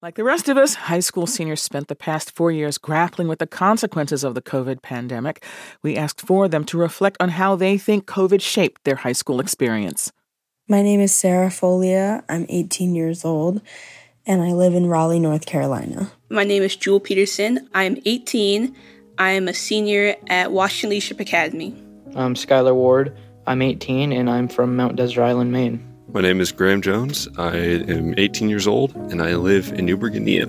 Like the rest of us, high school seniors spent the past 4 years grappling with the consequences of the COVID pandemic. We asked 4 of them to reflect on how they think COVID shaped their high school experience. My name is Sarah Folia. I'm 18 years old, and I live in Raleigh, North Carolina. My name is Jewel Peterson. I'm 18. I am a senior at Washington Leadership Academy. I'm Skylar Ward. I'm 18, and I'm from Mount Desert Island, Maine. My name is Graham Jones. I am 18 years old, and I live in Newburgh, Indiana.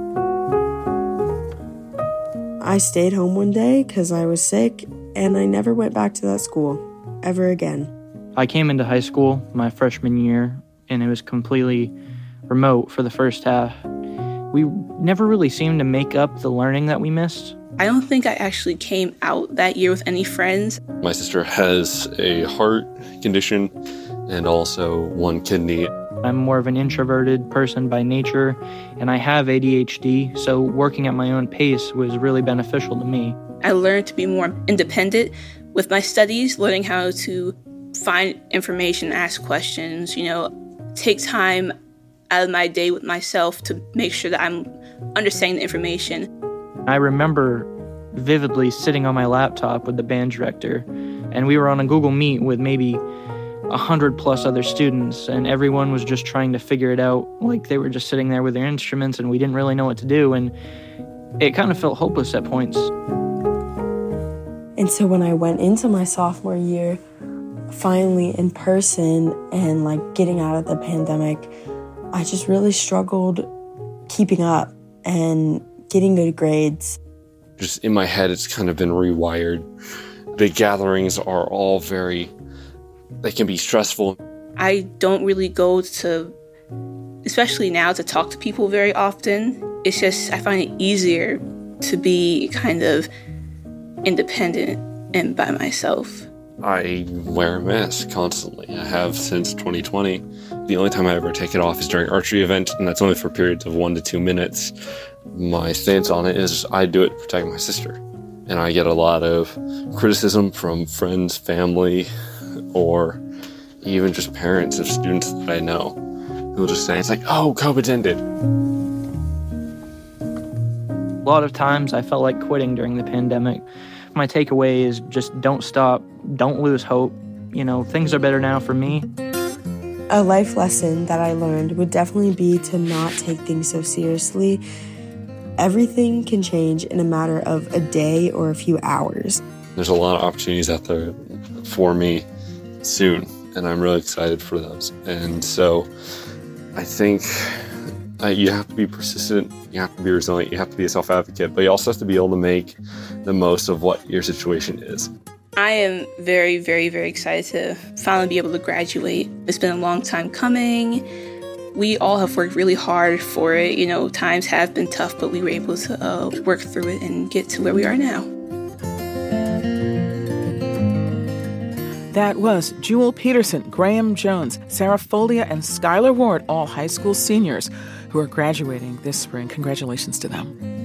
I stayed home one day because I was sick, and I never went back to that school ever again. I came into high school my freshman year, and it was completely remote for the first half. We never really seemed to make up the learning that we missed. I don't think I actually came out that year with any friends. My sister has a heart condition and also one kidney. I'm more of an introverted person by nature, and I have ADHD, so working at my own pace was really beneficial to me. I learned to be more independent with my studies, learning how to find information, ask questions, take time out of my day with myself to make sure that I'm understanding the information. I remember vividly sitting on my laptop with the band director, and we were on a Google Meet with maybe 100+ other students, and everyone was just trying to figure it out. Like they were just sitting there with their instruments, and we didn't really know what to do, and it kind of felt hopeless at points. And so when I went into my sophomore year, finally in person and getting out of the pandemic, I just really struggled keeping up and getting good grades. Just in my head, it's kind of been rewired. Big gatherings are all they can be stressful. I don't really go to, especially now, to talk to people very often. It's just, I find it easier to be kind of independent and by myself. I wear a mask constantly. I have since 2020. The only time I ever take it off is during archery event, and that's only for periods of 1 to 2 minutes. My stance on it is I do it to protect my sister. And I get a lot of criticism from friends, family, or even just parents of students that I know who will just say, it's like, oh, COVID's ended. A lot of times I felt like quitting during the pandemic. My takeaway is just don't stop, don't lose hope. Things are better now for me. A life lesson that I learned would definitely be to not take things so seriously. Everything can change in a matter of a day or a few hours. There's a lot of opportunities out there for me soon, and I'm really excited for those. And so I think you have to be persistent, you have to be resilient, you have to be a self-advocate, but you also have to be able to make the most of what your situation is. I am very, very, very excited to finally be able to graduate. It's been a long time coming. We all have worked really hard for it. Times have been tough, but we were able to work through it and get to where we are now. That was Jewel Peterson, Graham Jones, Sarah Folia, and Skylar Ward, all high school seniors who are graduating this spring. Congratulations to them.